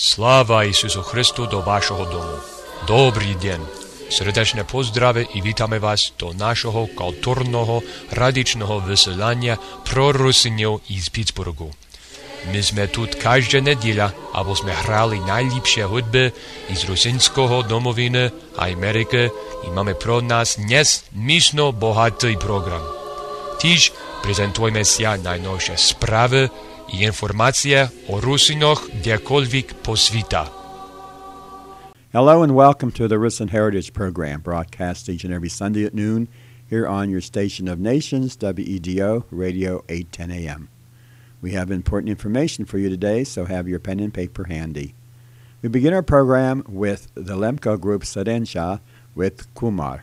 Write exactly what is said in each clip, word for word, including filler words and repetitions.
Слава Ісусу Христу до вашого дому. Добрий день. Сердечне поздрави і вітаємо вас до нашого культурного радичного веселання про русинів із Піцбургу. Ми сме тут кожна неділя, або сме грали найліпші худби із русинського домовини Америки і маємо про нас несмішно багатий програм. Тож презентуємося найновші справи і інформація о русинах декольвік по світа. Hello and welcome to the Rusin Heritage Program, broadcast each and every Sunday at noon here on your station of nations, W E D O, Radio eight ten A M. We have important information for you today, so have your pen and paper handy. We begin our program with the Lemko group Sadensha with Kumar.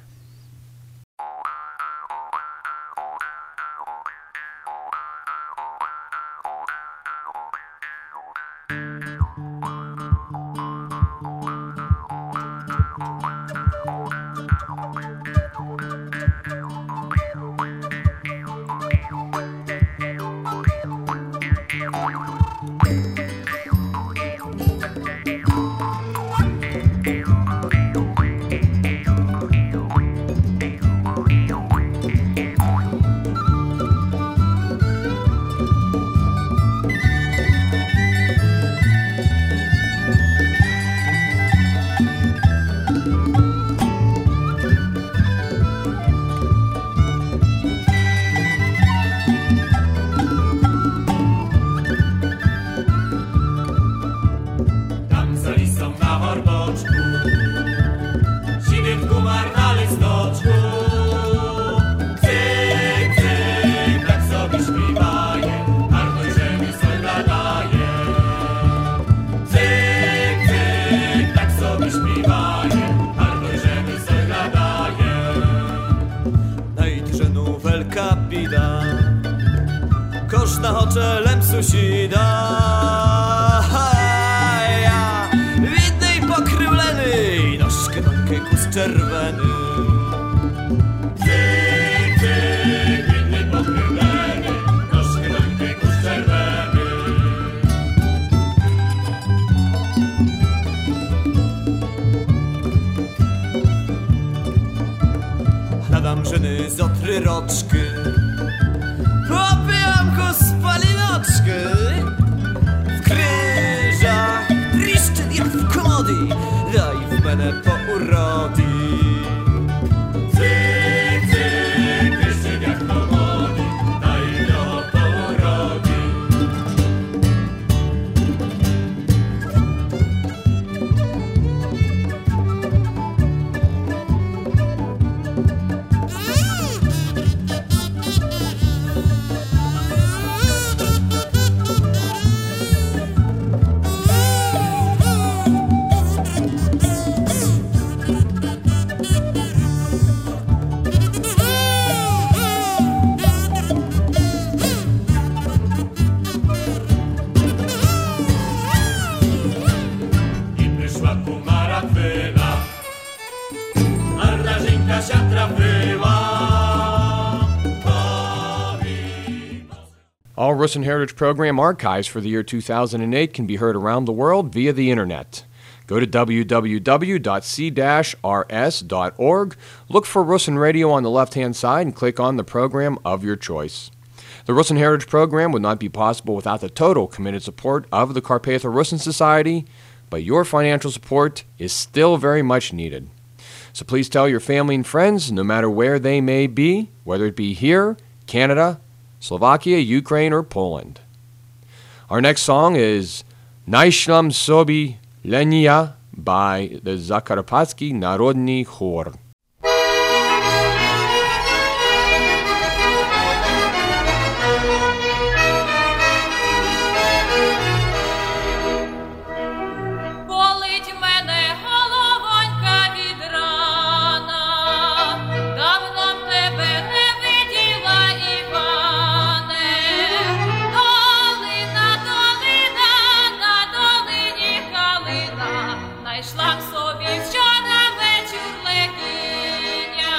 All Rusin Heritage Program archives for the year two thousand eight can be heard around the world via the Internet. Go to w w w dot c dash r s dot org, look for Rusin Radio on the left-hand side, and click on the program of your choice. The Rusin Heritage Program would not be possible without the total committed support of the Carpatho Rusin Society, but your financial support is still very much needed. So please tell your family and friends, no matter where they may be, whether it be here, Canada, Slovakia, Ukraine, or Poland. Our next song is Naishlam Sobi Lenia by the Zakarpatski Narodny Chor. Найшла собі вчора вечір легіня.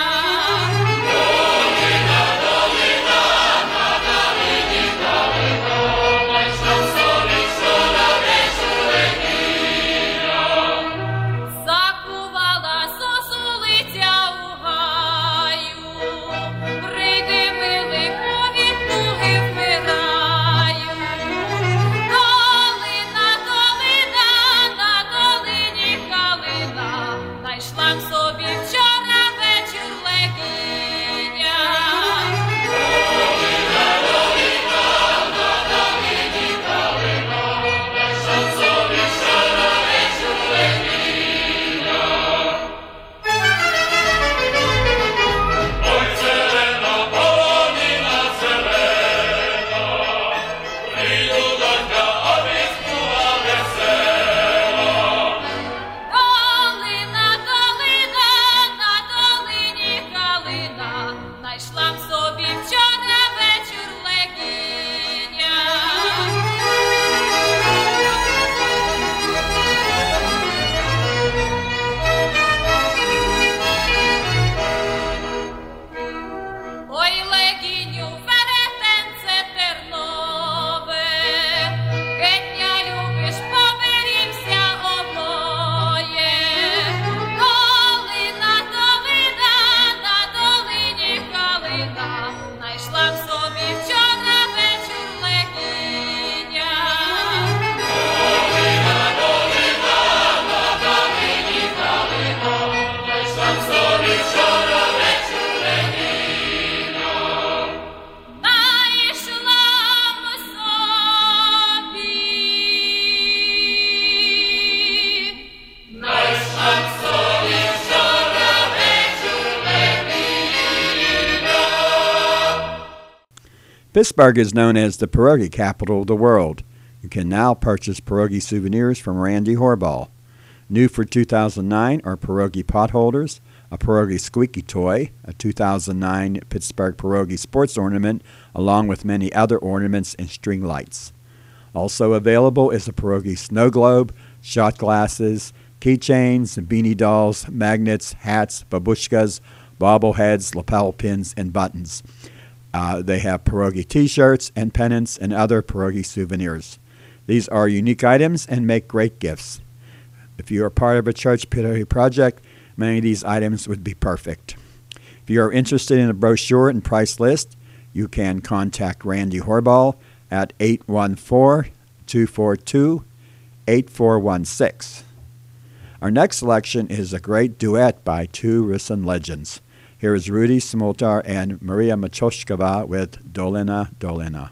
Pittsburgh is known as the pierogi capital of the world. You can now purchase pierogi souvenirs from Randy Horball. New for two thousand nine are pierogi potholders, a pierogi squeaky toy, a two thousand nine Pittsburgh pierogi sports ornament, along with many other ornaments and string lights. Also available is a pierogi snow globe, shot glasses, keychains, beanie dolls, magnets, hats, babushkas, bobbleheads, lapel pins, and buttons. Uh, they have pierogi t-shirts and pennants and other pierogi souvenirs. These are unique items and make great gifts. If you are part of a church pierogi project, many of these items would be perfect. If you are interested in a brochure and price list, you can contact Randy Horball at eight one four, two four two, eight four one six. Our next selection is a great duet by two Rusyn legends. Here is Rudy Smoltar and Maria Machoshkova with Dolina Dolina.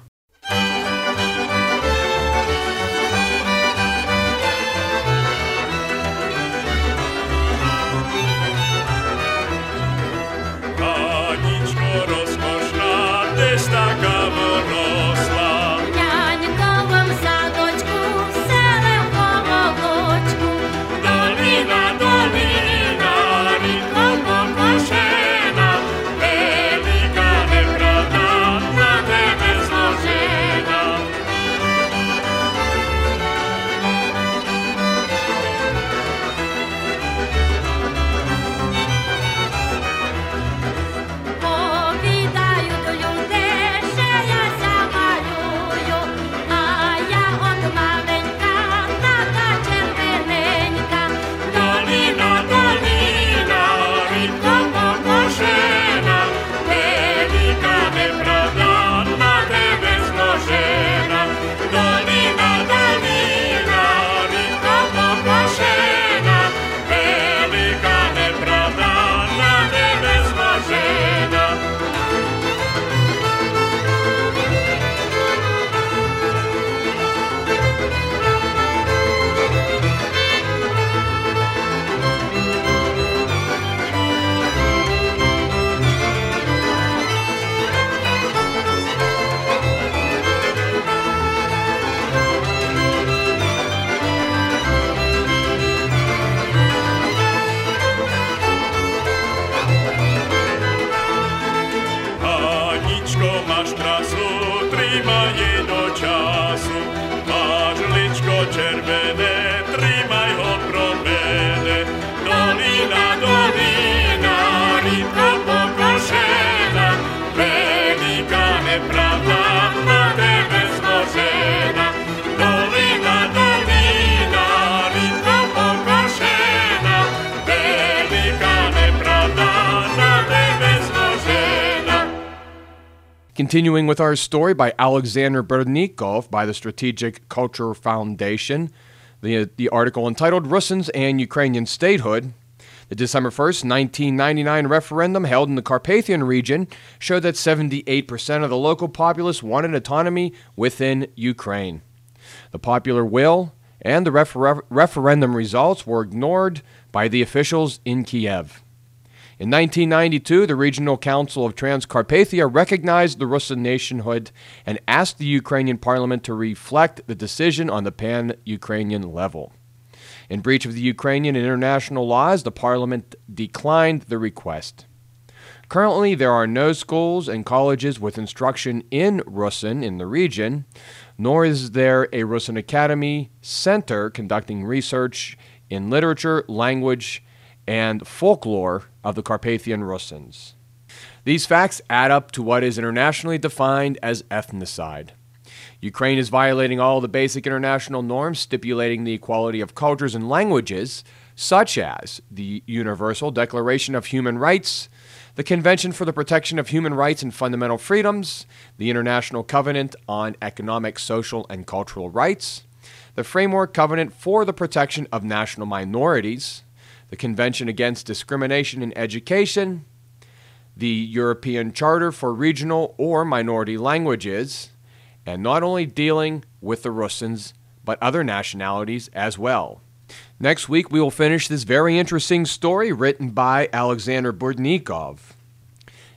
Continuing with our story by Alexander Berdnikov by the Strategic Culture Foundation, the, the article entitled Rusyns and Ukrainian Statehood. The December first, nineteen ninety-nine referendum held in the Carpathian region showed that seventy-eight percent of the local populace wanted autonomy within Ukraine. The popular will and the refer- referendum results were ignored by the officials in Kiev. In nineteen ninety-two, the Regional Council of Transcarpathia recognized the Rusyn nationhood and asked the Ukrainian parliament to reflect the decision on the pan-Ukrainian level. In breach of the Ukrainian and international laws, the parliament declined the request. Currently, there are no schools and colleges with instruction in Rusyn in the region, nor is there a Rusyn Academy center conducting research in literature, language, and folklore of the Carpathian Rusyns. These facts add up to what is internationally defined as ethnocide. Ukraine is violating all the basic international norms stipulating the equality of cultures and languages, such as the Universal Declaration of Human Rights, the Convention for the Protection of Human Rights and Fundamental Freedoms, the International Covenant on Economic, Social, and Cultural Rights, the Framework Covenant for the Protection of National Minorities, the Convention Against Discrimination in Education, the European Charter for Regional or Minority Languages, and not only dealing with the Rusyns, but other nationalities as well. Next week, we will finish this very interesting story written by Alexander Berdnikov.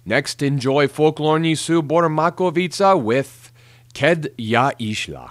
Next, enjoy folklorni su Bormakovica with Ked ja išla.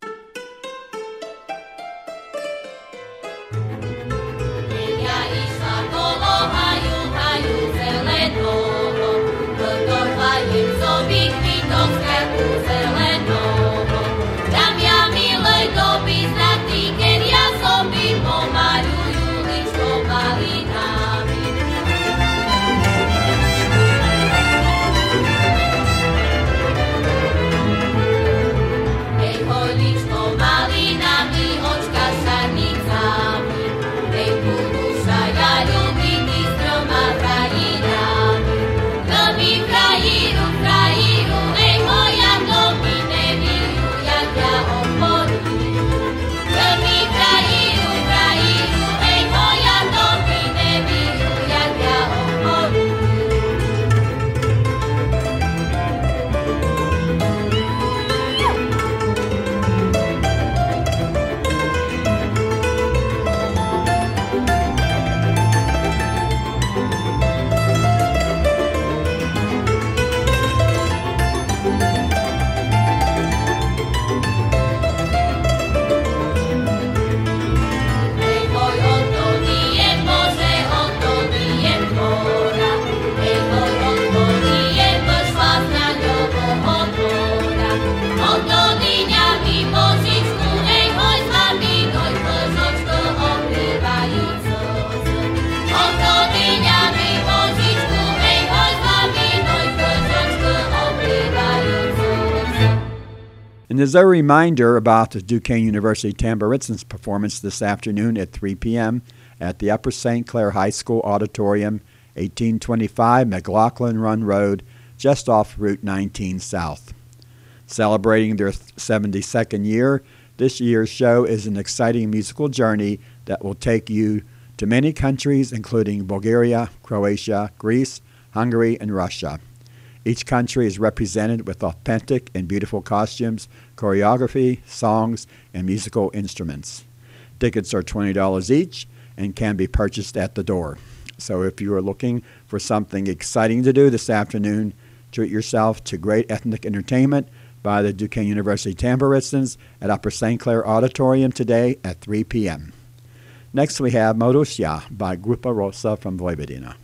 And as a reminder about the Duquesne University Tamburitzans performance this afternoon at three p.m. at the Upper Saint Clair High School Auditorium, eighteen twenty-five McLaughlin Run Road, just off Route nineteen South. Celebrating their seventy-second year, this year's show is an exciting musical journey that will take you to many countries, including Bulgaria, Croatia, Greece, Hungary, and Russia. Each country is represented with authentic and beautiful costumes, choreography, songs, and musical instruments. Tickets are twenty dollars each and can be purchased at the door. So if you are looking for something exciting to do this afternoon, treat yourself to great ethnic entertainment by the Duquesne University Tamburitzans at Upper Saint Clair Auditorium today at three p.m. Next we have Morusia by Grupa Rosa from Vojvodina.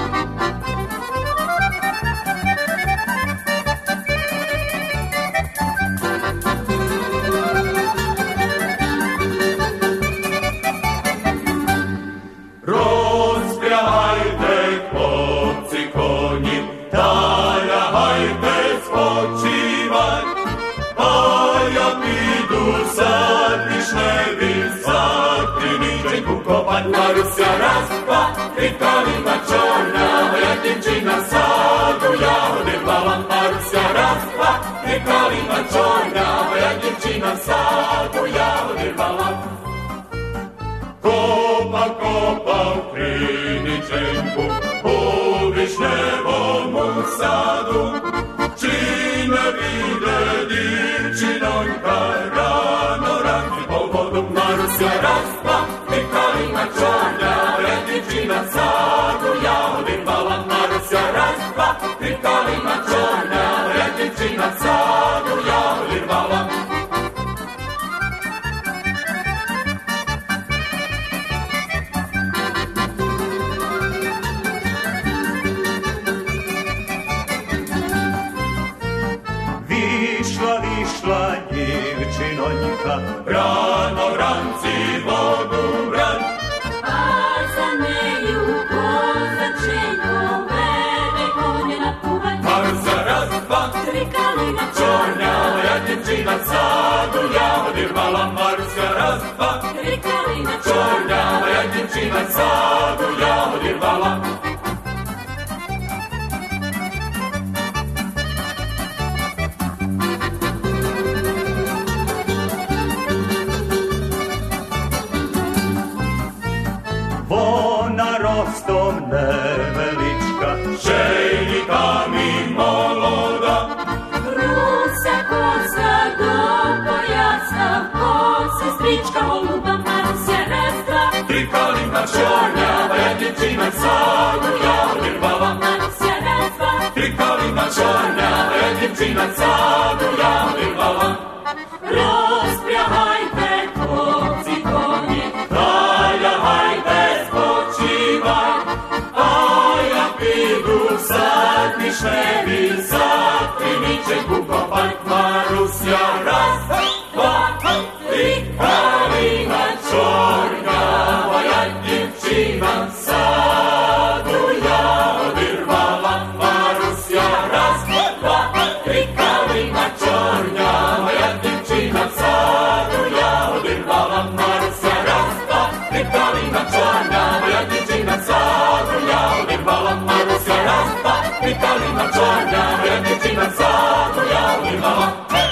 Marusia raz, dwa, tri kalina čorna, moja djevčina sadu ja odjevala. Marusia raz, dva, tri kalina čorna, moja djevčina sadu ja odjevala. Kopa, kopa u kriničenku, u višnjevomu sadu, čine vide divčinonka, rano ranci po vodu. Marusia raz, dva, tri kalina čorna, moja djevčina sadu ja odjevala. Marusia raz, dva, tri kalina čorna, moja djevčina sadu ja odjevala. Višla, višla djevčinonjka, rano ranci vodu bran. A za neju kozačenko vede konje na puvanj. Marusia raz, dva, Tri kalina čorna, moja djevčina sadu ja odjevala. Marusia raz, dva, tri kalina čorna, moja djevčina sadu ja odjevala. Vona rostom nevelička, šejnika mi moloda. Rusa kosa do pojasa, ko sestrička holuba. Marusia raz, dva, Tri kalina čorna, moja djevčina sadu ja odjevala. Marusia raz, dva, Tri czorna, moja dziewczyna sadu ja wyrwała. Rozprychajte, chłopcy, koni, Talia, hajde, spoczywaj, a ja pidu sad mi szlewi, sad primiczek ukopać Marusja. Raz, dwa, trzy, Kalina czorna, moja dziewczyna sadu ja wyrwała. Marusja, raz, dwa, trzy, Kalina czorna, moja dziewczyna sadu ja wyrwała. Marusja, raz, dwa, trzy, Kalina czorna, moja dziewczyna sadu ja wyrwała. Marusja, raz, dwa, trzy, Kalina czorna, moja dziewczyna sadu ja wyrwała.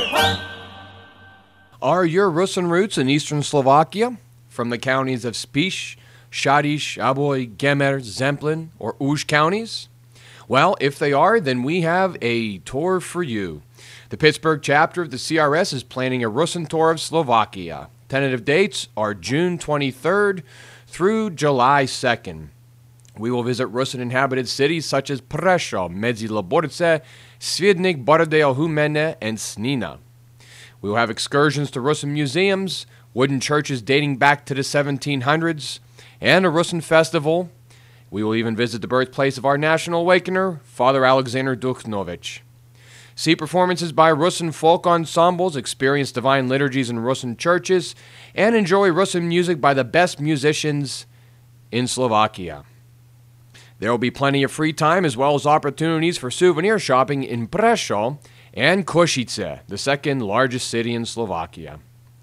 Are your Rusin roots in eastern Slovakia, from the counties of Spiš, Šadiš, Aboj, Gemer, Zemplin, or Už counties? Well, if they are, then we have a tour for you. The Pittsburgh chapter of the C R S is planning a Rusin tour of Slovakia. Tentative dates are June twenty-third through July second. We will visit Rusin-inhabited cities such as Prešov, Medzilaborce, Svidnik, Bardejov, Humene, and Snina. We will have excursions to Rusin museums, wooden churches dating back to the seventeen hundreds, and a Rusin festival. We will even visit the birthplace of our national awakener, Father Alexander Dukhnovich. See performances by Rusin folk ensembles, experience divine liturgies in Rusin churches, and enjoy Rusin music by the best musicians in Slovakia. There will be plenty of free time as well as opportunities for souvenir shopping in Prešov and Košice, the second largest city in Slovakia.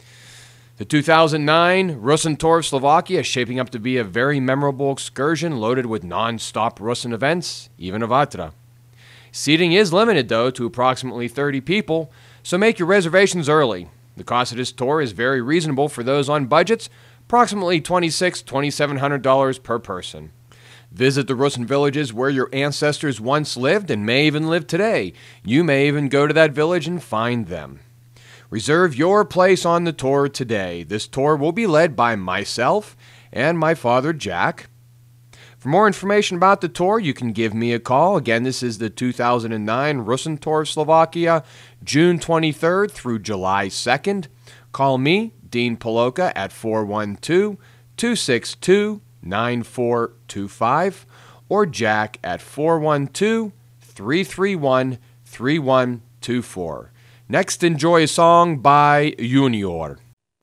The two thousand nine Rusin Tour of Slovakia is shaping up to be a very memorable excursion loaded with non-stop Rusin events, even a Vatra. Seating is limited, though, to approximately thirty people, so make your reservations early. The cost of this tour is very reasonable for those on budgets, approximately twenty-six hundred dollars, twenty-seven hundred dollars per person. Visit the Rusin villages where your ancestors once lived and may even live today. You may even go to that village and find them. Reserve your place on the tour today. This tour will be led by myself and my father, Jack. For more information about the tour, you can give me a call. Again, this is the two thousand nine Rusin Tour of Slovakia, June twenty-third through July second. Call me, Dean Poloka, at four one two, two six two, nine four two five or Jack at four one two, three three one, three one two four. Next, enjoy a song by Junior.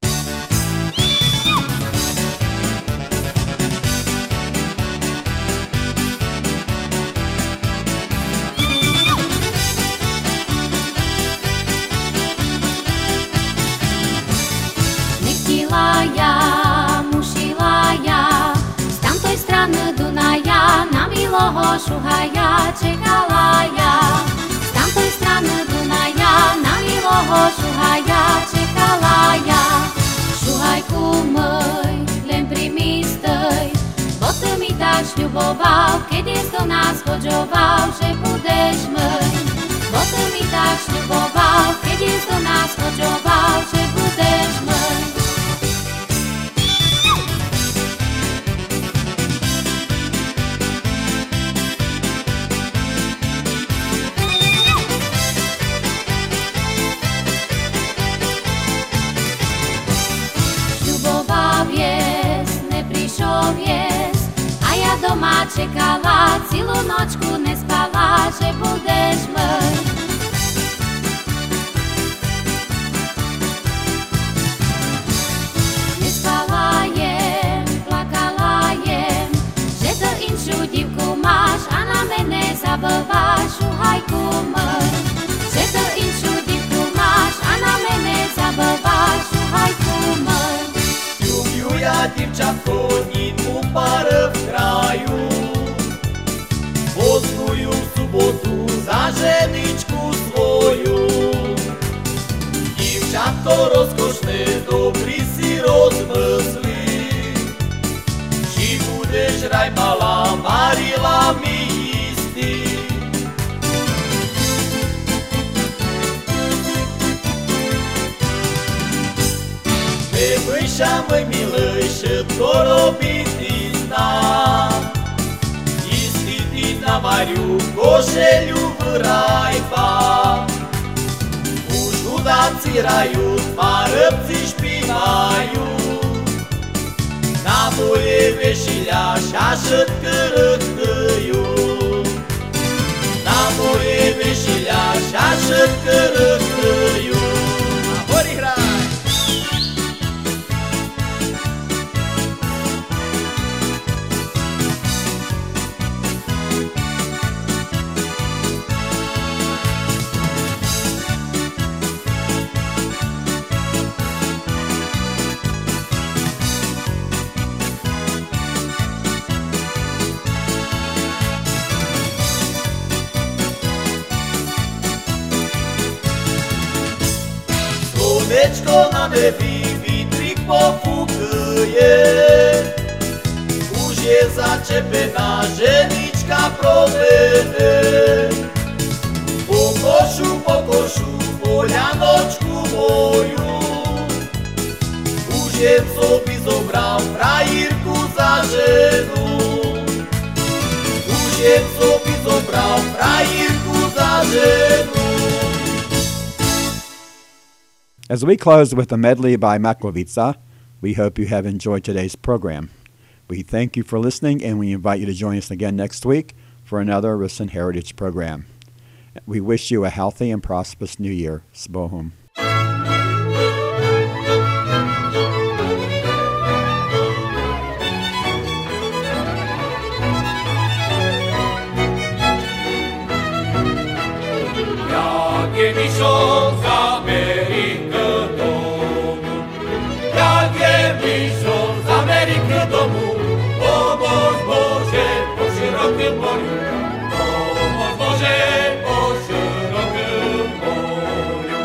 Šuhaja, čekala ja. Z tamtoj strany Dunaja na miloho šuhaja, čekala ja. Šuhajku môj, len primi stoj, bo ty mi tak šľuboval, keď je do nás chodžoval, že budeš môj. Bo ty mi tak šľuboval, keď je do nás chodžoval, že budeš môj. A ja doma čekala, celú nočku nespala, že budeš môj. Nespala jem, plakala jem, že to inšiu divku máš a na mene zabávaš, šuhajku môj. Že to inšiu divku máš a na mene zabávaš, šuhajku môj. Ja divčatko, nitku pară v kraju, Boskuju v subotu za ženičku svoju. Divčatko rozkošné, dobrý si rozmysli, či budeš raj malá, varila mi istý. Bebuiša môj milý, všetko robiť ty znám. Istý ty navariu, oželju v rajba. Už hudáci rajú, parobci špívajú, na moje vešiľa šašetky ryktajú. Na moje vešiľa šašetky ryktajú. A horí hraj! Slunečko na nebi, vítrik pofúkuje, už je začepená, ženička provede. Po košu, po košu, polianočku moju, už je v sobi zobral frajírku za ženu. Už je v sobi zobral frajírku za ženu. As we close with a medley by Maklovica, we hope you have enjoyed today's program. We thank you for listening, and we invite you to join us again next week for another Rusin Heritage program. We wish you a healthy and prosperous New Year. Sbohum. Jak je vyšol z Ameriky domu, jak je vyšol z Ameriky domu, pomôž Bože po širokým moriu, pomôž Bože po širokým moriu.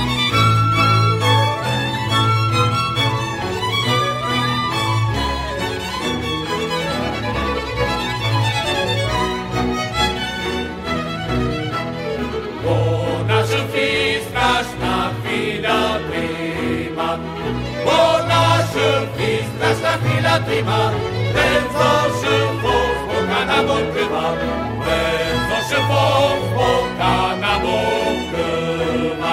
Ona žrtví strašná chvíľa trýma, ona žrtví strašná chvíľa trýma, ten zo šrfov z boka na bok krva, ten zo šrfov z boka na bok krva.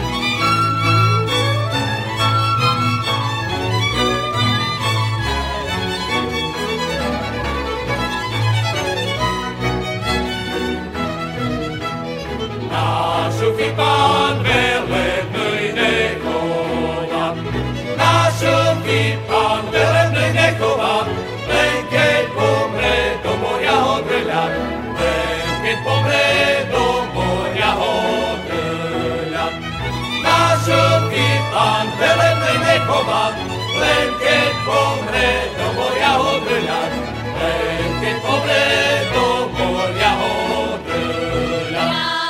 Nášuchý pán velebnej nechová, nášuchý pán velebnej nechová, len keď pomre do moria ho drľa, len keď pomre do moria ho drľa. Nášuchý pán velebnej nechová, len keď pomre do moria ho drľa, len keď pomre do moria ho drľa.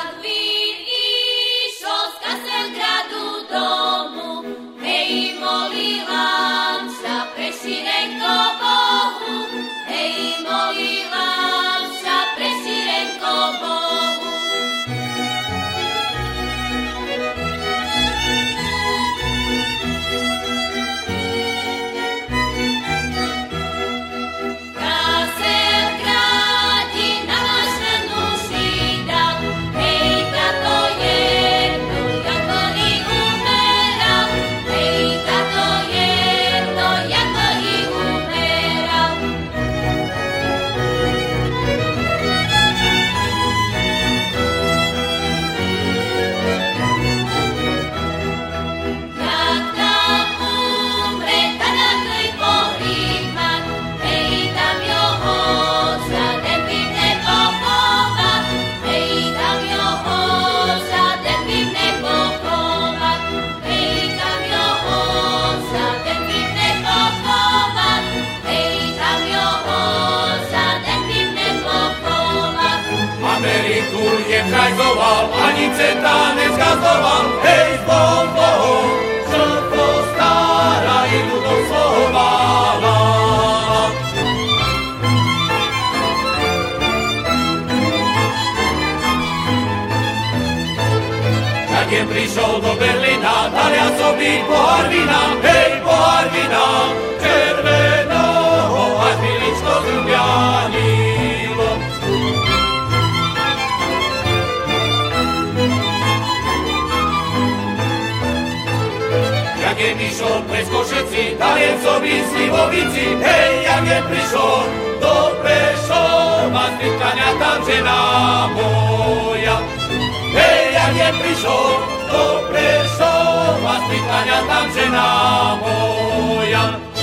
Zajzoval, ani centa nezgazoval, hej, zbol Bohom, čo postará i ľudom svojho vála. Tak je prišol do Berlína, dal ja sobi pohár vína, hej, pohár vína, červeného, až miličko zrubjanilo. Všetko všetci, Daliencovi, Slivovici, hej, jak je prišlo do Prešova, stýkania tam žena moja. Hej, jak je prišlo do Prešova, stýkania tam žena moja.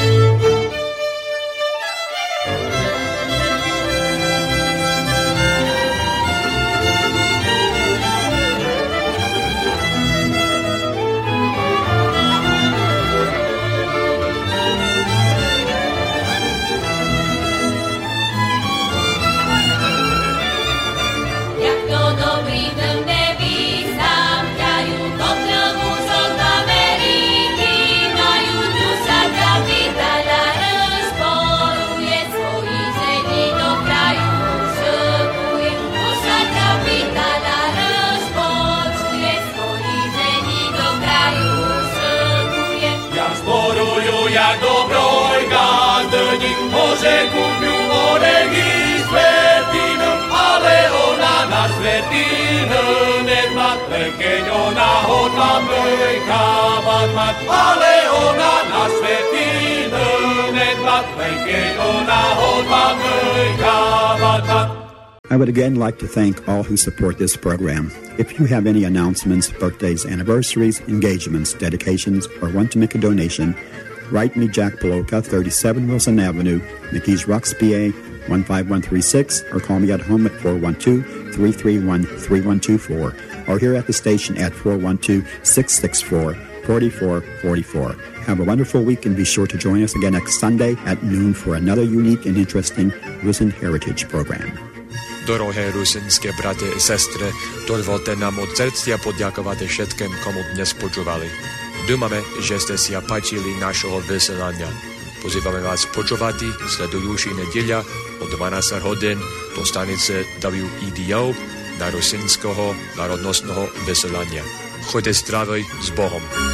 Jak dobroj gazdeník môže kúpiu oregy svetinu, ale ona na svetinu nedbá, len keď ona hodla mlejkávať mať. Ale ona na svetinu nedbá, len keď ona hodla mlejkávať mať. I would again like to thank all who support this program. If you have any announcements, birthdays, anniversaries, engagements, dedications, or want to make a donation, write me Jack Poloka, thirty-seven Wilson Avenue, McKees Rocks, P A, one five one three six, or call me at home at four one two, three three one, three one two four, or here at the station at four one two, six six four, four four four four. Have a wonderful week and be sure to join us again next Sunday at noon for another unique and interesting Rusin Heritage program. Dorohé rusinské brate i sestre, dovolte nám od srdcia poďakovať všetkým, komu dnes počúvali. Dúfame, že ste si páčili našho vysielania. Pozývame vás počúvať sledujúci nedeľa o dvanásť hodín do stanice W E D O na rusinského národnostného vysielania. Choďte zdravý s Bohom.